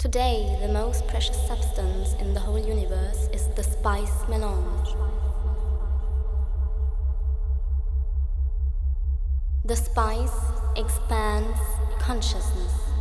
Today, the most precious substance in the whole universe is the spice melange. The spice expands consciousness.